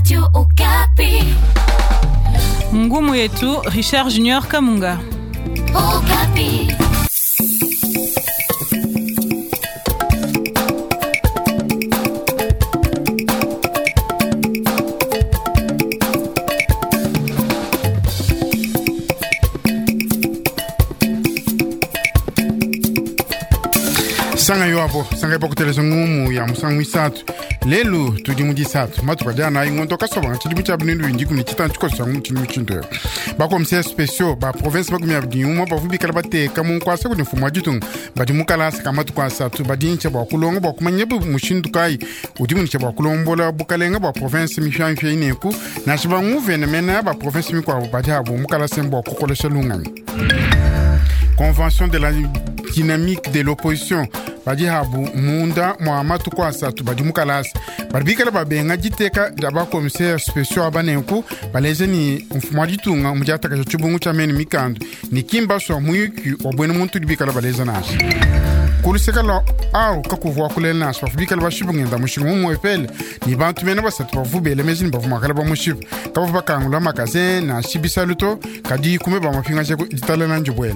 Radio Okapi. Ngumu yetu Richard Junior Kamunga. Okapi. Sanga yoabo, sanga ipo kutelezo ngumu ya musangu isatu. Lelu tudimuji isatu. Matuka jana ingonto kasoba chilimu cha abnindu indiku ni chitan chuko sangu chilimu chinto. Bako msea spesio, ba province baku miabdi umo ba fubi kalabate kamu kwa sako ni fumu ajitung. Badi mukala sakamatu kwa satu. Badi nche ba kulonga ba kumanyebu mushindu kai. Udimu nche ba kulonga la bukalenga ba province mifia ineku. Na shiba nguve na mena ba province mikwa badi habu mukala sembo kukole shalungani. Convention de la dynamique de l'opposition. Badi habu munda Muhammadu kwa satu badi mukalas barbikala babenga jiteka daba commissaire spécial abanenku baleze ni mfumaditunga mujata ka chubungu cha meni mikando ni kimba so muyuki obwene muntu dibikala baleze nashi kulisekala au kakuvwa kulela nashi bafubikala bashibunga nda mushimu mwepele ni bantu mena basatu bavubele mezini bavumakala ba mushibu kavu bakangula magasin na shibisaluto kadi kume ba mapinga cheko ditala nanjubwele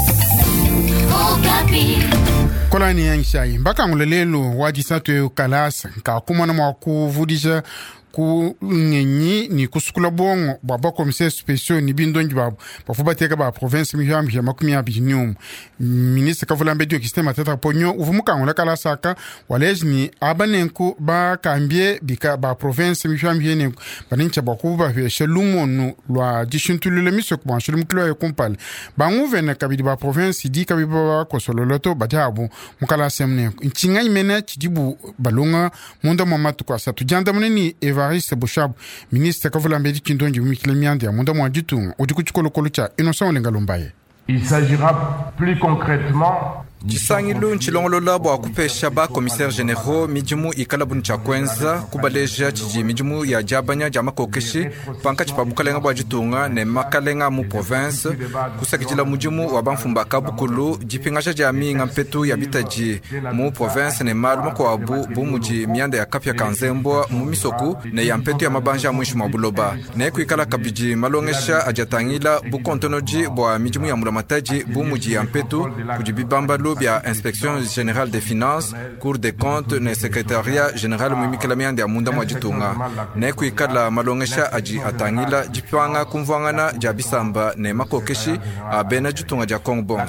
Kolani yanshayi mbaka ngulelelo wajisatu kalasa ka kumana mwakuvudisha ku ngenyi ni kusukula bongo baba commissaire spécial ni bindonji babo bafuba teka ba province mihami ya makumi abinyum ministre kavulambe dio kisema tata ponyo uvumuka ngula kala saka walejni abanenku ba kambie bika ba province mihami yene banincha bakuba fe shelumo no lwa dishuntulule miso kwa shelum kilo ya kompal banguve na kabidi ba province di kabiba ba kosololoto batabu mukala semne nchinga imena chidibu balunga munda mamatu kwa satu janda muneni Evariste Bouchab, ministre Kavulambe Kindonji Mikilemiande, Munda Mwajitung, Odikuchukolo Kolucha, Innocent Olengalumbaye. Il s'agira plus concrètement Chisangilu nchilongolo labo akupesha ba commissaire généraux mijumu ikalabu nchakwenza kubaleja chiji mijumu ya jabanya jama kokeshi panka chipabukalenga bwa jitunga ne makalenga mu province kusakijila mujumu wa banfumba kabukulu jipingasha jami ngampetu ya bitaji mu province ne maluma kwa abu bumuji mianda ya kapya kanzembo mu misoku ne ya mpetu ya mabanja mwishu mabuloba ne kuikala kabiji malongesha ajatangila bukontonoji bwa mijumu ya mulamataji bumuji ya mpetu kujibibambalo bia inspection générale des finances, cour des comptes, ne secrétariat général mumikilamiande ya munda mwajitunga. Ne kuikala malongesha aji atangila jipanga kumvangana jabisamba ne makokeshi abena jitunga ja Kongbons.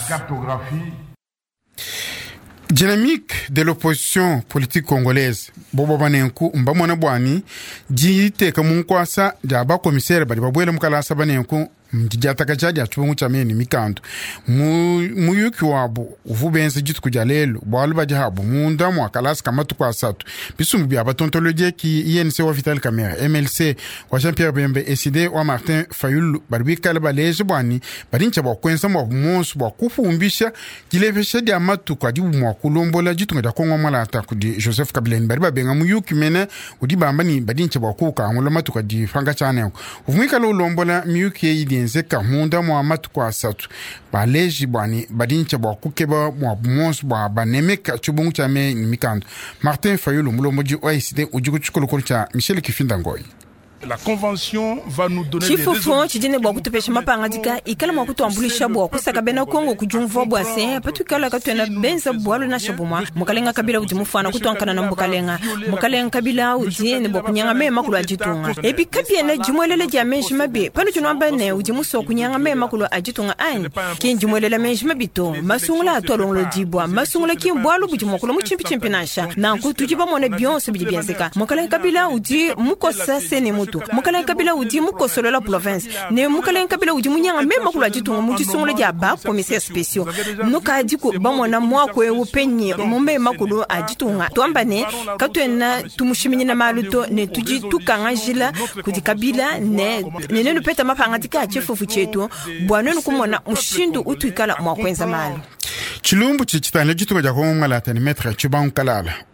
Dynamique de l'opposition politique congolaise. Bobo banenku mbamona bwani jiteka munkwasa jaba commissaire bali babwele mukalasa banenku mjijataka chaji achubungu cha meni mikanto muyuki wabu uvubense jitu kujalelo bwalu bajahabu munda mwakalasi kamatu kwa satu bisumbu bia batontoloje ki INC wa Vital Kamerhe MLC wa Jean-Pierre Bembe SID wa Martin Fayulu barbika baleje bwani barincha bakwensa mwabumonsu bakufumbisha jilevesha dia matu kwa jibu mwakulombola jitu ngada Kongo mwalata kudi Joseph Kabila bariba benga muyuki mena udibamba ni barincha bakuka angola matu kwa di Franka Chanel uvumika lo lombola miyuki yidi nzeka munda Muhammadu kwa satu baleji bwani badincha bwa kukeba mwa bumons bwa banemeka chubungu cha me mikando Martin Fayulu mulomboji OICD ujugu chukolo cha Michel Kifinda Ngoyi. La convention va nous donner des raisons. Chidine bwa kutupesha mapanga dika ikala mwa kutuambulisha bwa kusaka bena Kongo kujumva bwa se patukala katwena benza bwalo na shabuma mukalenga kabila utimufana kutwankana na mukalenga kabila udine bwa kunyanga mema kulwa ajitunga epi kabia na jumwelele ja menjima be pano tunamba ne udimuso kunyanga mema kulwa ajitunga ani kinjumwelele menjima bito masungula atolonglo dibwa masungula kimbwalo bujumokolo muchimpi nasha na kutujiba mona bionse bidibienzeka mukalenga kabila udi mukosa sene mutu mukala kabila udi mukosolo la province ne mukala kabila udi munyanga mema kula jitunga muti songole ja ba commissaire spécial nuka diko bamona mwa ko upenye mumbe makulu ajitunga twambane katwena tumushimini na maluto ne tuji tukanga jila kudi kabila ne peta mapanga tika chefufu chetu bwana nukumona mushindu utuikala mwa kwenza malo Chilumbu chichitane jitu kwa Kongo malata ni metre chubangu kalala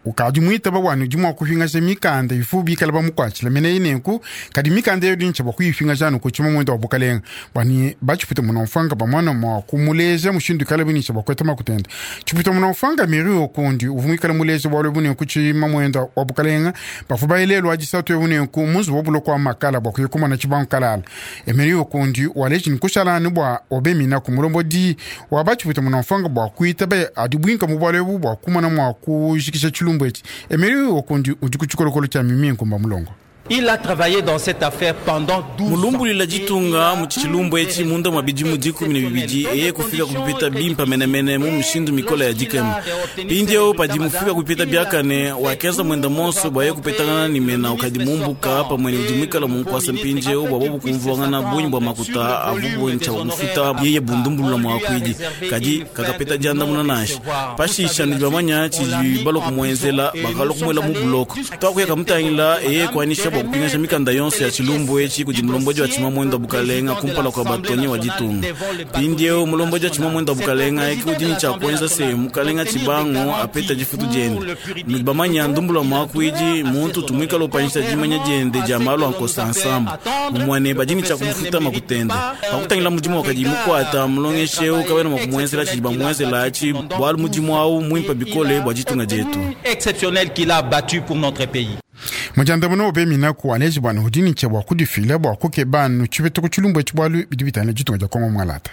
ukadi muita ba wanu juma ku finga se mikanda ifubi kala ba mukwachi la mene inenku kadi mikanda yo dincha ba ku finga janu ko chuma mwendo bukaleng bani ba chupita munofanga ba mwana mwa kumuleza mushindu kala binisha ba kweta makutenda chupita munofanga miri okundi uvumikala muleza bwalo bune ku chima mwendo bukalenga ba fuba ilelo ajisato yo bune ku muzu bobulo kwa makala ba ku kuma na chiban kalala emiri okundi waleji nkushala ni bwa obemina ku mulombo di wa ba chupita munofanga ba kuita ba adibwinka mubwale bu ba kuma na mwa ku jikisha chulumbo eti emeri okundi ujikuchukolokolo cha mimi nkumba mulongo. Il a travaillé dans cette affaire pendant 12 ans. Mulumbuli la jitunga muchichilumbo eti munda mabiji mudiku mine bibiji eye kufika kupita bimpa menemene mu mshindu mikola ya jikemu. Pindio padi mufika kupita biakane wakeza mwenda monso baye kupetangana ni mena ukadi mumbuka hapa mwene ujimika la munkwasa mpinje babobu kumvuangana bunyi bwa makuta avubu ncha mfuta yeye bundumbulu la mwakwiji kadi kakapeta janda munanashi pashisha nijwamanya chiji balo kumwenzela bakalo kumwela mu bloko twakuya kamutangila eye kwanisha kupinga mikanda yonse ya chilumbo echi kuti mulomboji wa chima mwendo bukalenga kumpala kwa batonye wa jitunga pindio mulomboji wa chima mwendo bukalenga eki cha kwenza se mukalenga chibango apeta jifutu jende nibamanya ndumbula makwiji muntu tumika lopanyisha jimanya jende jamalo ankosa ensemble mumwane bajini cha kumfuta makutenda akutangila mujimo wakajimu kwata mulongeshe ukawena makumwenzela chiba mwenzela achi bwal mujimo au mwimpa bikole bwa jitunga jetu exceptionnel qu'il a battu pour notre pays. Mujanda bono obemina ku aleji bwana hudini chebwa kudifile bwa kukebanu chibeto kuchilumbo chibwalu bidibitana jitunga kongo mwalata.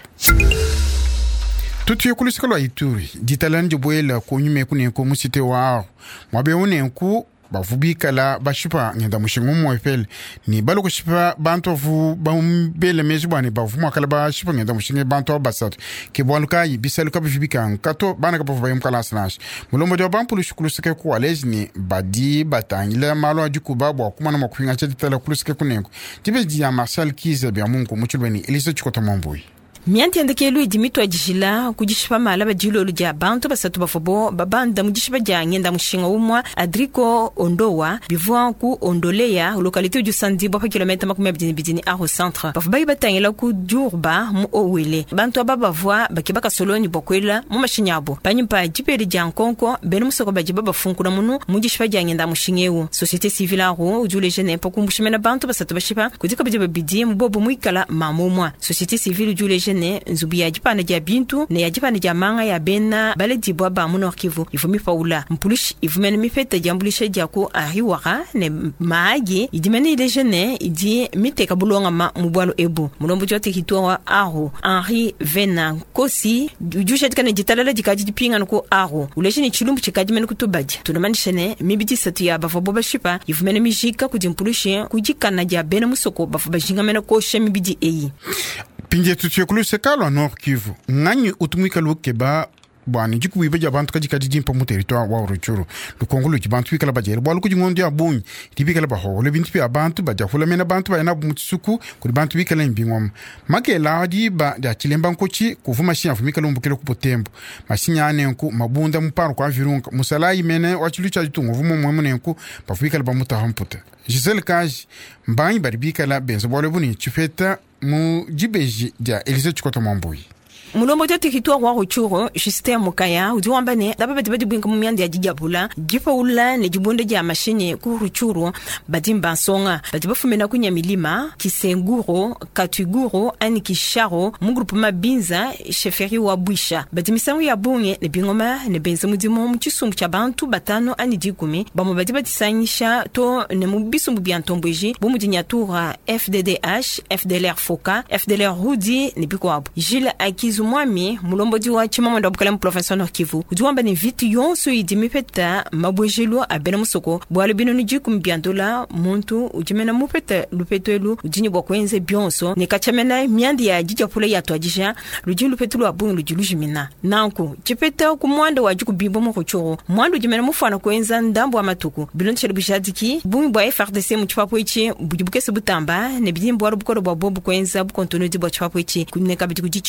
Tutu yekulisika lwa Ituri ditalani jibwela kunyume kunenko musite wao mwabe unenku bavubika la bashipa ngenda mushingu mwefel ni balo kushipa bantu vu bambele mezubani bavuma kala bashipa ngenda mushinge bantu basat ke bwaluka yibisalu kabifibika nkato bana kapavu bayumkala slash mulombo de bampulu shikulusike ku alezi ni badi batangila malo ajikuba bwa kumana makuinga cheditala kulusike kunenko tibeji ya Marshal Kiza bya mungu muchulweni Elisa Chikota Mwambui. Mianti andake lu idimito ajishila kujishipa mala bajilo lu ja bantu basatu bafobo babanda mujishipa ja ngenda mushinga umwa Adriko Ondowa bivua ku Ondolea lokalite uju sandi bapa kilometa makume bidini aro centre bafobayi batangela ku Djurba mu Owele bantu ababa vua bakibaka soloni bokwela mu mashinyabo banyumpa jiperi ja nkonko benu musoko bajiba bafunkuna munu mujishipa ja ngenda mushingewu société civile aro ujule jene pa kumbushimena bantu basatu bashipa kudika bajiba bidi mbobo muikala mamumwa société civile ujule jene nzubi ya jipana ja bintu ne ya jipana ja manga ya bena bale dibwa ba mu Nord Kivu ifumi paula mpulish ifumene mifeta jambulisha jako ahiwaka ne maagi idimene ile jene idi miteka bulonga ma mubwalo ebu mulombo jote hitwa aro Henri Vena kosi ujusha tikane jitalala jikaji jipinga nko aro uleshini chilumbu chikaji mene kutubaji tunamanishene mibiti satu ya bafobo bashipa ifumene mijika kujimpulishe kujikana ja bena musoko bafoba jinga mene koshe mibidi eyi pinje tutuekulu sekalo Nord Kivu ngani utumika lukeba bwani jiku wibeja bantu kajika jimpa mu territoire wa Ruchuru lukongolo jibantu wikala bajere bwalu kujingondi abunyi dibikala baho le bintu ya bantu bajafula mena bantu bayana mutsuku kuri bantu wikala imbingom makela di ba da chilemba nkochi kuvuma shiya fumikala umbukele kupotembo masinya anenku mabunda mparo kwa virunga musalayi mene wachilucha jitungo vumo mwemunenku bafuikala bamuta hamputa Giselle Kaji mbanyi baribikala benzo bwale buni chifeta mu jibeji dia Elise Chikota Mwambui. Mulombo jote hitwa wa Ruchuru Justin Mukaya udiwambane daba badi bwinga mu myandi ya jijabula jipa ula ne jibonde ja mashine ku Ruchuru badimba songa badi bafumena kunya milima Kisenguro Katuguro ani Kisharo mu groupe mabinza cheferi wa Bwisha badi misangu ya bunge ne bingoma ne benza mudimo mu chisumbu cha bantu batano ani dikumi bamu badi batisanyisha to ne mu bisumbu biantombweji bomu dinyatura FDDH FDLR Foka FDLR Rudi ne bikwabu Gilles Akizu mwami mulomboji wa chima mwanda bukala mu province Nord Kivu udiwamba ni vitu yonso idimipeta mabwejelo abena musoko bwale bino nijiku mbiandola muntu ujimena mupeta lupetelu ujini bwakwenze byonso ne kachamena myandi ya jijapula ya twajisha lujini lupetelu abungu lujilujimina nanku chipeta ku mwanda wa jiku bimbo mu Ruchuru mwanda ujimena mufana kwenza ndambo wa matuku bilon chele bujadiki bungu bwa FRDC mu chipapo ichi bujibukese butamba ne bidimbo wa bukoro bwa bobu kwenza bukontono di bwa chipapo ichi kuneka bidiku jichilumbu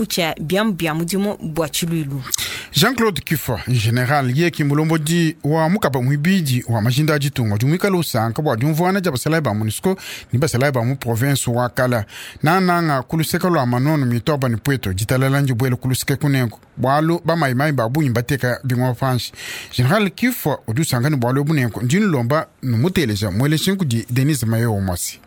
cha biam dimo bwa chilulu. Jean-Claude Kifa, general ye kimulombo di wa mukaba mwibidi wa majinda jitunga jumika lo sanka bwa jumvwana ja basala ba MONUSCO ni basala ba mu province wa kala nanga kuluseka lo amanono mitoba ni pweto jitalala njibwele kuluseka kunengo bwalo ba mai ba bunyi bateka bingwa fanshi. General Kifa odu sanga ni bwalo bunengo njini lomba numuteleja mwele shinku di Denise Mayo Mosi.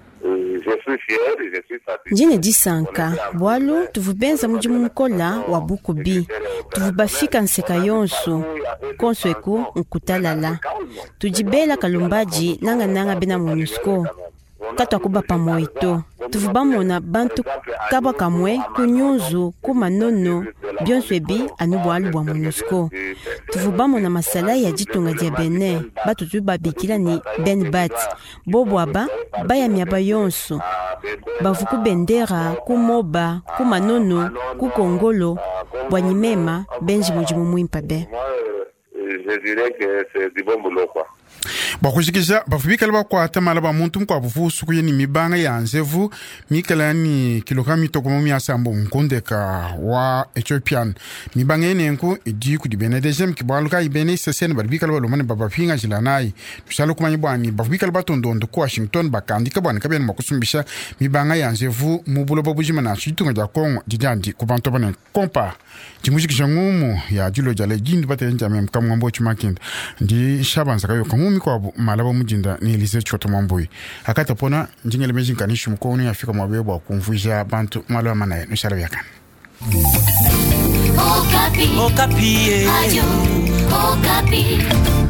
Njine disanka bwalo tuvubenza mujimu mkola wa buku bi tuvubafika nseka yonso konso eku nkutalala tujibela kalumbaji nanga bena MONUSCO katwa kuba pamoito tuvubamona bantu kabwa kamwe kunyuzu kumanono byonso ebi anu bwalu bwa MONUSCO tuvubamona masala ya jitunga dia bene batu tubabikila ni Ben Bat bobo aba baya miaba yonso bavuku bendera kumoba kumanono kukongolo bwanyimema benji mujimu mwimpa be. Je dirais que c'est du bon boulot quoi. Bakujikisha bafubikala bakwata mala ba muntu mko abufusu kuyeni mibanga ya nzevu mikala ni kilogrami tokomomi asambo nkondeka wa Ethiopian mibanga yenenku idi ku dibene dejem kibaluka ibene sesen barbikala balomane babapinga jilanai tusalo kumanyi bwani bafubikala batondondo ku Washington bakandika bwani kabene makusumbisha mibanga ya nzevu mubulo babujima na chitunga ja Kongo jijandi kubanto bane kompa jimujikisha ngumu ya julo jale jindu batenja memkamwambo chumakinda ndi shabanza kayo kamumi kwa malaba mujinda ni Elise Choto Mambui akata pona njingele mejinkanishu mkoni afika mwabebo kumvujia bantu malaba manaye nushala yakana Okapi.